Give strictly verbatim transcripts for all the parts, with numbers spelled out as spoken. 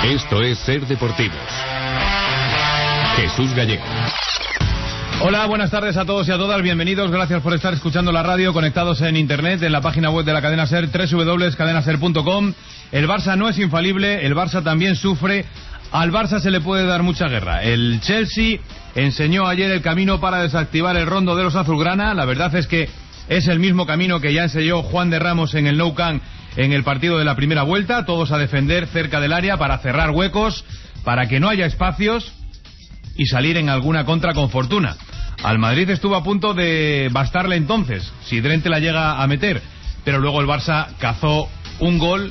Esto es Ser Deportivos. Jesús Gallego. Hola, buenas tardes a todos y a todas, bienvenidos, gracias por estar escuchando la radio, conectados en internet, en la página web de la cadena SER, doble u doble u doble u punto cadena ser punto com. El Barça no es infalible, el Barça también sufre, al Barça se le puede dar mucha guerra. El Chelsea enseñó ayer el camino para desactivar el rondo de los azulgrana, la verdad es que es el mismo camino que ya enseñó Juan de Ramos en el Nou Camp en el partido de la primera vuelta, todos a defender cerca del área para cerrar huecos, para que no haya espacios y salir en alguna contra con fortuna. Al Madrid estuvo a punto de bastarle entonces, si Drente la llega a meter, pero luego el Barça cazó un gol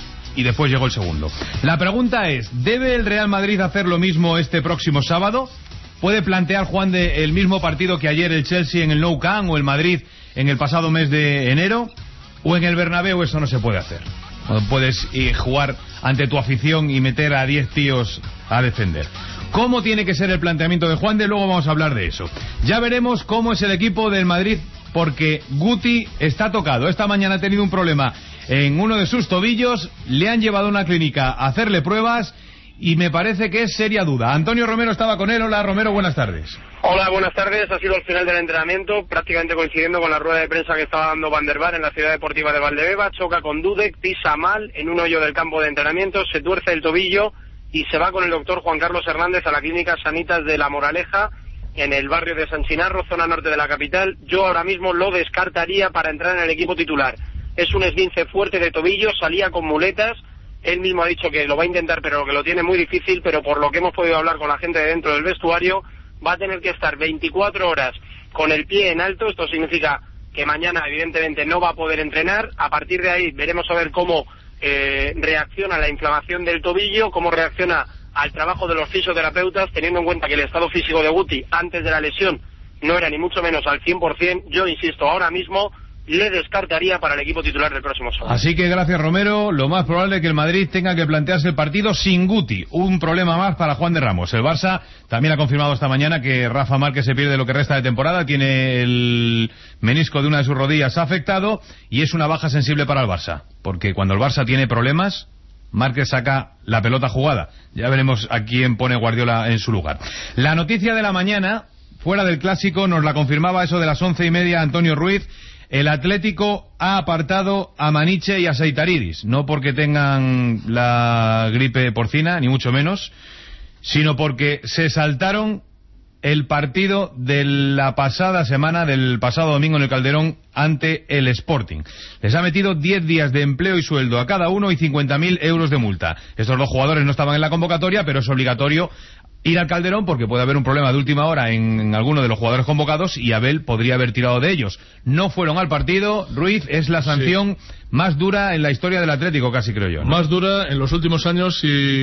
y después llegó el segundo. La pregunta es, ¿debe el Real Madrid hacer lo mismo este próximo sábado? ¿Puede plantear Juan de el mismo partido que ayer el Chelsea en el Nou Camp o el Madrid en el pasado mes de enero? ¿O en el Bernabéu eso no se puede hacer? No puedes eh, jugar ante tu afición y meter a diez tíos a defender. ¿Cómo tiene que ser el planteamiento de Juan de? Luego vamos a hablar de eso. Ya veremos cómo es el equipo del Madrid, porque Guti está tocado. Esta mañana ha tenido un problema en uno de sus tobillos, le han llevado a una clínica a hacerle pruebas y me parece que es seria duda. Antonio Romero estaba con él. Hola Romero, buenas tardes. Hola, buenas tardes. Ha sido el final del entrenamiento, prácticamente coincidiendo con la rueda de prensa que estaba dando Van der Vaart en la ciudad deportiva de Valdebeba. Choca con Dudek, pisa mal en un hoyo del campo de entrenamiento, se tuerce el tobillo y se va con el doctor Juan Carlos Hernández a la clínica Sanitas de La Moraleja, en el barrio de San Chinarro, zona norte de la capital. Yo ahora mismo lo descartaría para entrar en el equipo titular. Es un esguince fuerte de tobillo, salía con muletas. Él mismo ha dicho que lo va a intentar, pero que lo tiene muy difícil, pero por lo que hemos podido hablar con la gente de dentro del vestuario, va a tener que estar veinticuatro horas con el pie en alto. Esto significa que mañana, evidentemente, no va a poder entrenar. A partir de ahí veremos a ver cómo eh, reacciona la inflamación del tobillo, cómo reacciona al trabajo de los fisioterapeutas, teniendo en cuenta que el estado físico de Guti antes de la lesión no era ni mucho menos al cien por ciento. Yo insisto, ahora mismo le descartaría para el equipo titular del próximo sábado. Así que gracias Romero, lo más probable es que el Madrid tenga que plantearse el partido sin Guti, un problema más para Juan de Ramos. El Barça también ha confirmado esta mañana que Rafa Márquez se pierde lo que resta de temporada, tiene el menisco de una de sus rodillas afectado y es una baja sensible para el Barça, porque cuando el Barça tiene problemas, Márquez saca la pelota jugada. Ya veremos a quién pone Guardiola en su lugar. La noticia de la mañana, fuera del clásico, nos la confirmaba eso de las once y media Antonio Ruiz. El Atlético ha apartado a Maniche y a Seitaridis, no porque tengan la gripe porcina, ni mucho menos, sino porque se saltaron el partido de la pasada semana, del pasado domingo en el Calderón, ante el Sporting. Les ha metido diez días de empleo y sueldo a cada uno y cincuenta mil euros de multa. Estos dos jugadores no estaban en la convocatoria, pero es obligatorio ir al Calderón porque puede haber un problema de última hora en, en alguno de los jugadores convocados y Abel podría haber tirado de ellos. No fueron al partido. Ruiz, es la sanción sí. más dura en la historia del Atlético, casi creo yo, ¿no? Más dura en los últimos años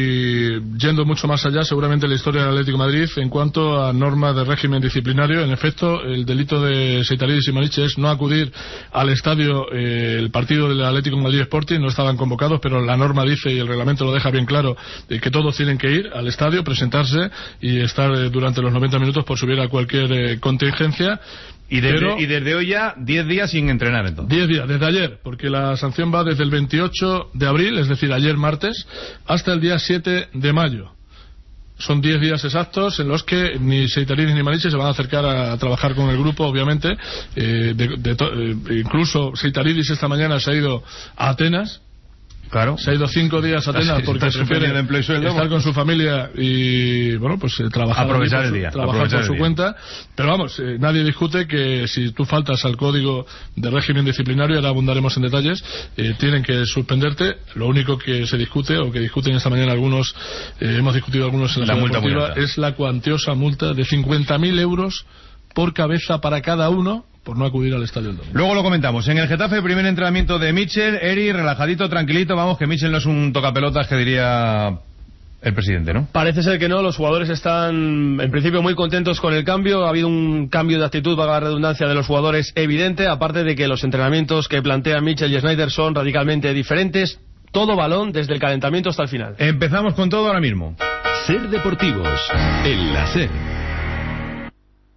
y yendo mucho más allá, seguramente en la historia del Atlético de Madrid en cuanto a normas de régimen disciplinario. En efecto, el delito de Seitaridis y Maniche es no acudir al estadio eh, el partido del Atlético de Madrid Sporting. No estaban convocados, pero la norma dice y el reglamento lo deja bien claro de que todos tienen que ir al estadio, presentarse y estar eh, durante los noventa minutos por subir a cualquier eh, contingencia. Y desde, Pero, y desde hoy ya diez días sin entrenar entonces. diez días, desde ayer, porque la sanción va desde el veintiocho de abril, es decir, ayer martes, hasta el día siete de mayo. Son diez días exactos en los que ni Seitaridis ni Maniche se van a acercar a, a trabajar con el grupo, obviamente. Eh, de, de to, eh, incluso Seitaridis esta mañana se ha ido a Atenas. Claro. Se ha ido cinco días a Atenas porque prefiere estar con su familia y, bueno, pues eh, trabajar, aprovechar el día, trabajar aprovechar por su día. cuenta. Pero vamos, eh, nadie discute que si tú faltas al código de régimen disciplinario, ahora abundaremos en detalles, eh, tienen que suspenderte. Lo único que se discute, o que discuten esta mañana algunos, eh, hemos discutido algunos en la, la multa deportiva, es la cuantiosa multa de cincuenta mil euros por cabeza para cada uno por no acudir al estadio del domingo. Luego lo comentamos. En el Getafe, primer entrenamiento de Mitchell. Eri, relajadito, tranquilito. Vamos, que Mitchell no es un tocapelotas que diría el presidente, ¿no? Parece ser que no. Los jugadores están, en principio, muy contentos con el cambio. Ha habido un cambio de actitud, valga la redundancia, de los jugadores evidente. Aparte de que los entrenamientos que plantean Mitchell y Snyder son radicalmente diferentes. Todo balón, desde el calentamiento hasta el final. Empezamos con todo ahora mismo. Ser Deportivos, en la SER.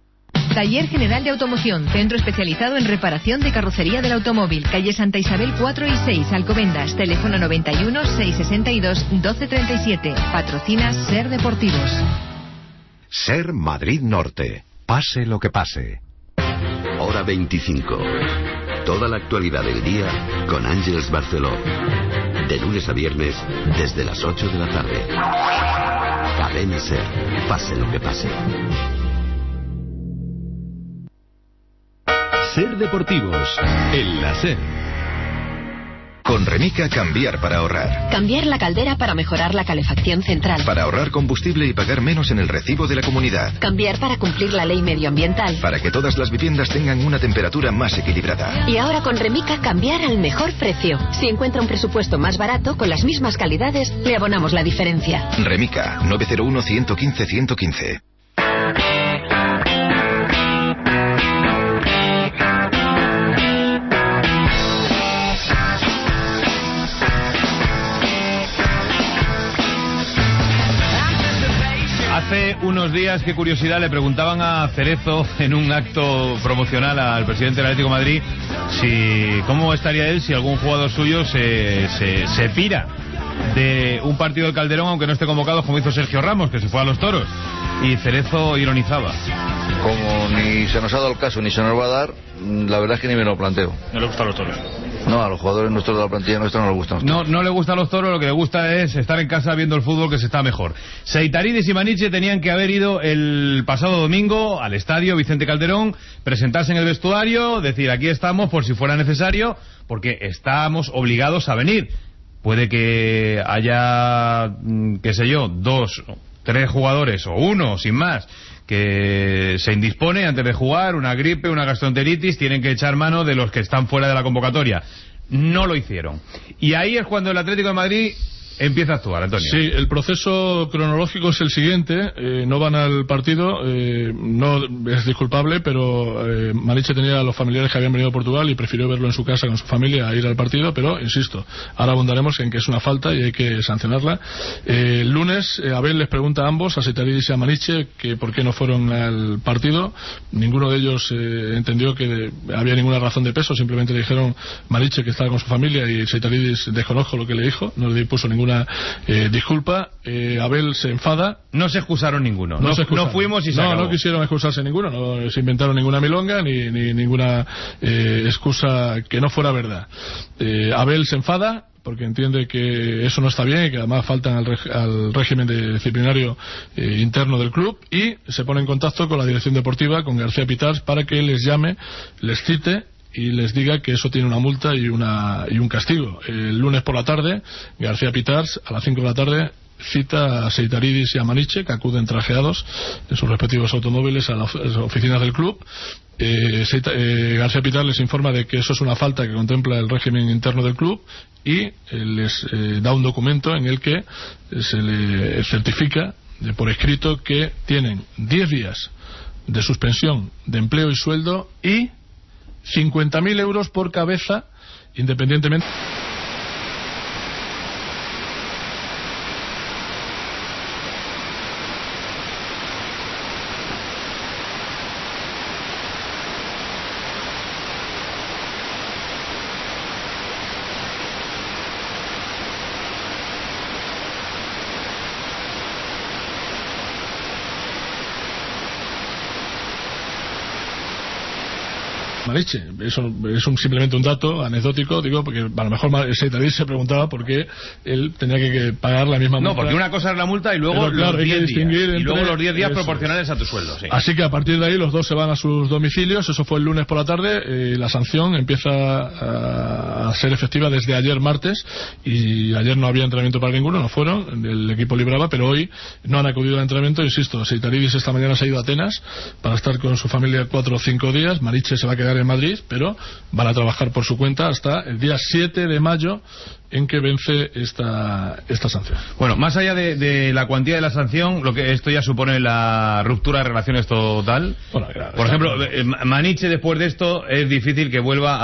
Taller General de Automoción, centro especializado en reparación de carrocería del automóvil, calle Santa Isabel cuatro y seis, Alcobendas, teléfono noventa y uno, seiscientos sesenta y dos, doce treinta y siete. Patrocina Ser Deportivos. Ser Madrid Norte. Pase lo que pase. Hora veinticinco. Toda la actualidad del día con Ángeles Barceló. De lunes a viernes, desde las ocho de la tarde. Cadena Ser. Pase lo que pase. Ser Deportivos, en la Ser. Con Remica, cambiar para ahorrar. Cambiar la caldera para mejorar la calefacción central. Para ahorrar combustible y pagar menos en el recibo de la comunidad. Cambiar para cumplir la ley medioambiental. Para que todas las viviendas tengan una temperatura más equilibrada. Y ahora con Remica, cambiar al mejor precio. Si encuentra un presupuesto más barato, con las mismas calidades, le abonamos la diferencia. Remica, nueve cero uno, uno uno cinco, uno uno cinco. Hace unos días, qué curiosidad, le preguntaban a Cerezo en un acto promocional al presidente del Atlético de Madrid si cómo estaría él si algún jugador suyo se, se, se pira de un partido del Calderón, aunque no esté convocado, como hizo Sergio Ramos, que se fue a los toros. Y Cerezo ironizaba. Como ni se nos ha dado el caso ni se nos va a dar, la verdad es que ni me lo planteo. ¿No le gustan los toros? No, a los jugadores nuestros de la plantilla nuestra no les gustan los toros. No, no le gustan los toros, lo que le gusta es estar en casa viendo el fútbol, que se está mejor. Seitaridis y Maniche tenían que haber ido el pasado domingo al estadio Vicente Calderón, presentarse en el vestuario, decir aquí estamos por si fuera necesario, porque estamos obligados a venir. Puede que haya, qué sé yo, dos, tres jugadores o uno, sin más, que se indispone antes de jugar, una gripe, una gastroenteritis, tienen que echar mano de los que están fuera de la convocatoria. No lo hicieron. Y ahí es cuando el Atlético de Madrid empieza a actuar, Antonio. Sí, el proceso cronológico es el siguiente. Eh, no van al partido, eh, no es disculpable, pero eh, Maniche tenía a los familiares que habían venido a Portugal y prefirió verlo en su casa con su familia a ir al partido, pero insisto, ahora abundaremos en que es una falta y hay que sancionarla. Eh, el lunes, eh, Abel les pregunta a ambos, a Seitaridis y a Maniche, que por qué no fueron al partido. Ninguno de ellos eh, entendió que había ninguna razón de peso, simplemente le dijeron Maniche que estaba con su familia y Seitaridis desconozco lo que le dijo, no le puso ninguna Eh, disculpa. eh, Abel se enfada. No se excusaron ninguno. No, no, se excusaron. no fuimos y se no, acabó. no quisieron excusarse ninguno. No se inventaron ninguna milonga ni, ni ninguna eh, excusa que no fuera verdad. Eh, Abel se enfada porque entiende que eso no está bien y que además faltan al, reg al régimen de disciplinario eh, interno del club, y se pone en contacto con la dirección deportiva, con García Pitars, para que les llame, les cite y les diga que eso tiene una multa y una y un castigo. El lunes por la tarde, García Pitars, a las cinco de la tarde, cita a Seitaridis y a Maniche, que acuden trajeados en sus respectivos automóviles a las oficinas del club. Eh, Seita, eh, García Pitars les informa de que eso es una falta que contempla el régimen interno del club y eh, les eh, da un documento en el que eh, se le certifica eh, por escrito que tienen diez días de suspensión de empleo y sueldo y cincuenta mil euros por cabeza, independientemente. Maniche, eso es un, simplemente un dato anecdótico, digo, porque a lo mejor Seitaridis se preguntaba por qué él tenía que, que pagar la misma multa. No, porque una cosa es la multa y luego Pero, claro, los diez días, entre, y luego los diez días eso, proporcionales a tu sueldo. Sí. Así que a partir de ahí los dos se van a sus domicilios. Eso fue el lunes por la tarde. Eh, la sanción empieza a, a ser efectiva desde ayer martes, y ayer no había entrenamiento para ninguno, no fueron, el equipo libraba, pero hoy no han acudido al entrenamiento. Insisto, Seitaridis esta mañana se ha ido a Atenas para estar con su familia cuatro o cinco días. Maniche se va a quedar en en Madrid, pero van a trabajar por su cuenta hasta el día siete de mayo, en que vence esta esta sanción. Bueno, más allá de, de la cuantía de la sanción, lo que esto ya supone la ruptura de relaciones total. Bueno, claro, por ejemplo, Maniche después de esto es difícil que vuelva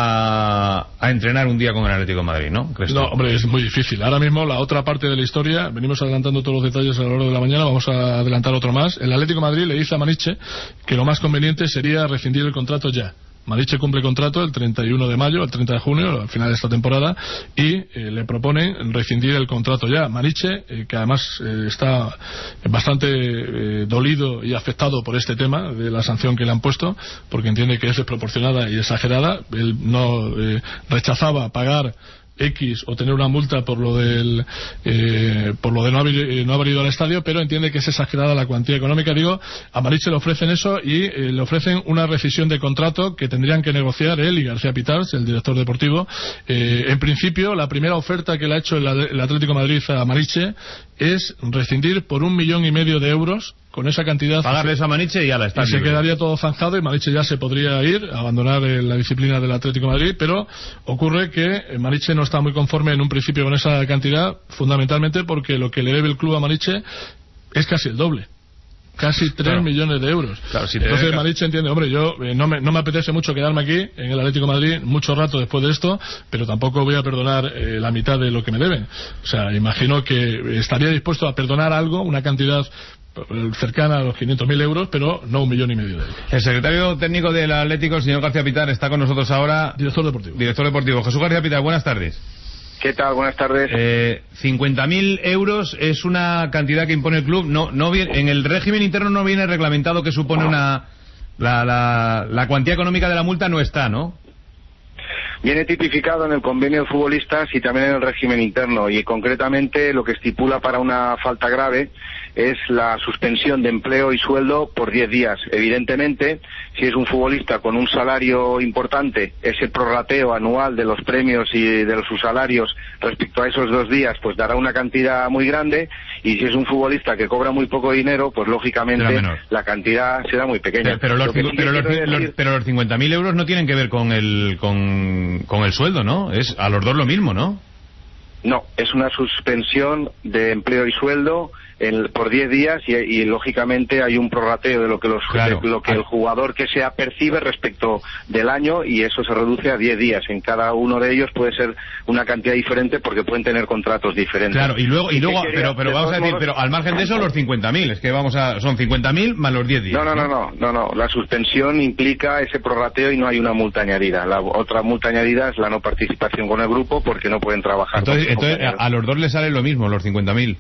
a, a entrenar un día con el Atlético de Madrid, ¿no? ¿Crees no, tú? Hombre, es muy difícil. Ahora mismo la otra parte de la historia, venimos adelantando todos los detalles a lo largo de la mañana, vamos a adelantar otro más. El Atlético de Madrid le dice a Maniche que lo más conveniente sería rescindir el contrato ya. Maniche cumple contrato el treinta y uno de mayo, el treinta de junio, al final de esta temporada, y eh, le proponen rescindir el contrato ya. Maniche, eh, que además eh, está bastante eh, dolido y afectado por este tema de la sanción que le han puesto, porque entiende que es desproporcionada y exagerada. Él no eh, rechazaba pagar X o tener una multa por lo del eh, por lo de no haber, eh, no haber ido al estadio, pero entiende que es exagerada la cuantía económica. Digo, a Maniche le ofrecen eso y eh, le ofrecen una rescisión de contrato que tendrían que negociar él y García Pitars, el director deportivo. Eh, en principio, la primera oferta que le ha hecho el, el Atlético de Madrid a Maniche es rescindir por un millón y medio de euros. Con esa cantidad pagarles a Maniche y ya la está. Y se quedaría todo zanjado y Maniche ya se podría ir, abandonar eh, la disciplina del Atlético de Madrid, pero ocurre que Maniche no está muy conforme en un principio con esa cantidad, fundamentalmente porque lo que le debe el club a Maniche es casi el doble. Casi tres claro. millones de euros. Claro, si Entonces Maniche entiende, hombre, yo eh, no, me, no me apetece mucho quedarme aquí en el Atlético de Madrid mucho rato después de esto, pero tampoco voy a perdonar eh, la mitad de lo que me deben. O sea, imagino que estaría dispuesto a perdonar algo, una cantidad cercana a los quinientos mil euros, pero no un millón y medio de euros. El secretario técnico del Atlético, el señor García Pitar, está con nosotros ahora. Director deportivo. Director deportivo. Jesús García Pitar, buenas tardes. ¿Qué tal? Buenas tardes. Eh, cincuenta mil euros es una cantidad que impone el club. No, no viene, en el régimen interno no viene reglamentado que supone una... La, la, la cuantía económica de la multa no está, ¿no? Viene tipificado en el convenio de futbolistas y también en el régimen interno, y concretamente lo que estipula para una falta grave es la suspensión de empleo y sueldo por diez días. Evidentemente, si es un futbolista con un salario importante, ese prorrateo anual de los premios y de sus salarios respecto a esos dos días, pues dará una cantidad muy grande, y si es un futbolista que cobra muy poco dinero, pues lógicamente la cantidad será muy pequeña. Pero, pero, los, sí pero, los, decir... los, pero los cincuenta mil euros no tienen que ver con el, con, con el sueldo, ¿no? Es a los dos lo mismo, ¿no? No, es una suspensión de empleo y sueldo el, por diez días y, y lógicamente hay un prorrateo de lo que, los, claro. de lo que el jugador que sea percibe respecto del año, y eso se reduce a diez días. En cada uno de ellos puede ser una cantidad diferente porque pueden tener contratos diferentes. Claro, y luego, y luego pero, pero vamos a decir, modos... pero al margen de eso los cincuenta mil, es que vamos a, son cincuenta mil más los diez días. No, no, no, no, no, no, la suspensión implica ese prorrateo y no hay una multa añadida. La otra multa añadida es la no participación con el grupo porque no pueden trabajar. Entonces, entonces a los dos les sale lo mismo, los cincuenta mil.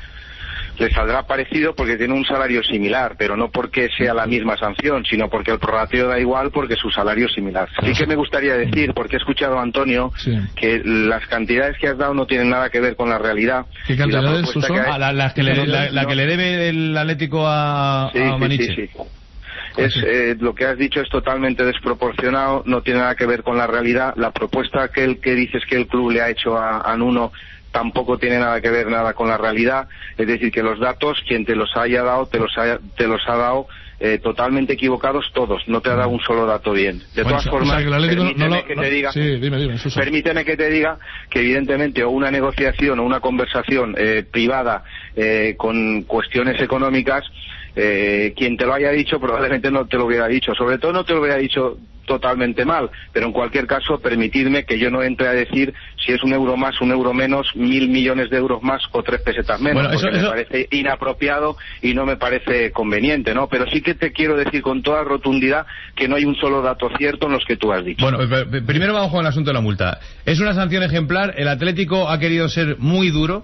Le saldrá parecido porque tiene un salario similar, pero no porque sea la misma sanción, sino porque el prorrateo da igual porque su salario es similar. Sí que me gustaría decir, porque he escuchado a Antonio, sí. que las cantidades que has dado no tienen nada que ver con la realidad. ¿Qué cantidades son? Que hay... ah, la, la, que le, la, la que le debe el Atlético a, sí, a Maniche. Sí, sí, sí. Es, eh, lo que has dicho es totalmente desproporcionado, no tiene nada que ver con la realidad. La propuesta que, el, que dices que el club le ha hecho a, a Nuno tampoco tiene nada que ver nada con la realidad. Es decir, que los datos, quien te los haya dado, te los, haya, te los ha dado eh, totalmente equivocados todos, no te ha dado un solo dato bien. De bueno, todas formas, o sea, que permíteme, no, no, que, no, te diga, sí, dime, dime, permíteme que te diga que evidentemente o una negociación o una conversación eh, privada eh, con cuestiones económicas, eh, quien te lo haya dicho probablemente no te lo hubiera dicho, sobre todo no te lo hubiera dicho totalmente mal, pero en cualquier caso permitidme que yo no entre a decir si es un euro más, un euro menos, mil millones de euros más o tres pesetas menos, bueno, eso, porque eso... me parece inapropiado y no me parece conveniente, ¿no? Pero sí que te quiero decir con toda rotundidad que no hay un solo dato cierto en los que tú has dicho. Bueno, primero vamos con el asunto de la multa. ¿Es una sanción ejemplar? ¿El Atlético ha querido ser muy duro?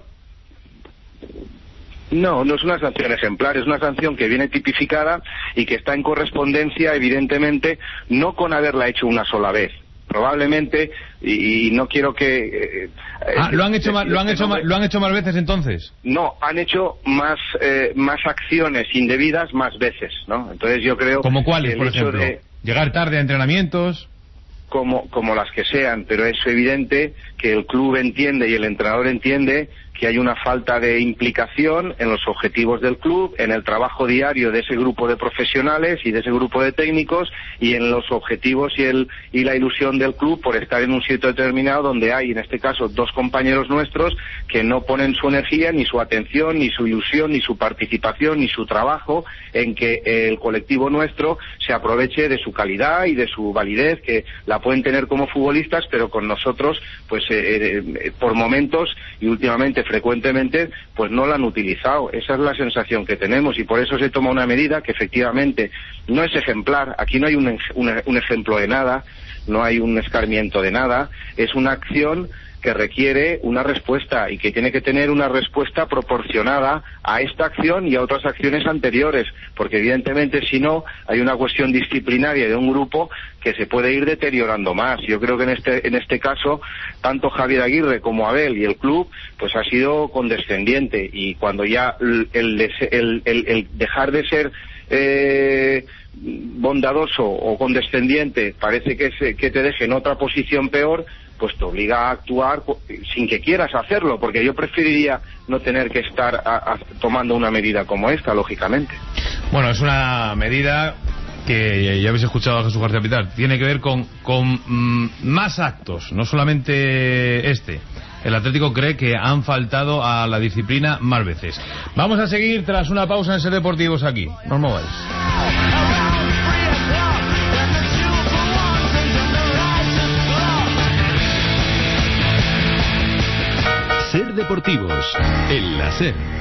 No, no es una sanción ejemplar, es una sanción que viene tipificada y que está en correspondencia, evidentemente, no con haberla hecho una sola vez. Probablemente, y, y no quiero que... Eh, ah, ¿lo han hecho más, lo han hecho más, lo han hecho más veces entonces? No, han hecho más eh, más acciones indebidas más veces, ¿no? Entonces yo creo... ¿Como cuáles, por ejemplo? De, ¿Llegar tarde a entrenamientos? Como, como las que sean, pero es evidente que el club entiende y el entrenador entiende que hay una falta de implicación en los objetivos del club, en el trabajo diario de ese grupo de profesionales y de ese grupo de técnicos, y en los objetivos y, el, y la ilusión del club por estar en un sitio determinado donde hay, en este caso, dos compañeros nuestros que no ponen su energía, ni su atención, ni su ilusión, ni su participación, ni su trabajo en que el colectivo nuestro se aproveche de su calidad y de su validez, que la pueden tener como futbolistas, pero con nosotros, pues eh, eh, por momentos y últimamente frecuentemente, pues no la han utilizado. Esa es la sensación que tenemos, y por eso se toma una medida que efectivamente no es ejemplar. Aquí no hay un, un, un ejemplo de nada, no hay un escarmiento de nada, es una acción que requiere una respuesta y que tiene que tener una respuesta proporcionada a esta acción y a otras acciones anteriores, porque evidentemente si no hay una cuestión disciplinaria de un grupo que se puede ir deteriorando más. Yo creo que en este en este caso tanto Javier Aguirre como Abel y el club pues ha sido condescendiente, y cuando ya el, el, el, el, el dejar de ser eh, bondadoso o condescendiente parece que, se, que te deje en otra posición peor, pues te obliga a actuar sin que quieras hacerlo, porque yo preferiría no tener que estar a, a, tomando una medida como esta, lógicamente. Bueno, es una medida que ya habéis escuchado a Jesús García Pitar, tiene que ver con, con mmm, más actos, no solamente este. El Atlético cree que han faltado a la disciplina más veces. Vamos a seguir tras una pausa en Ser Deportivos aquí. No os mováis. Ser Deportivos, en la SER.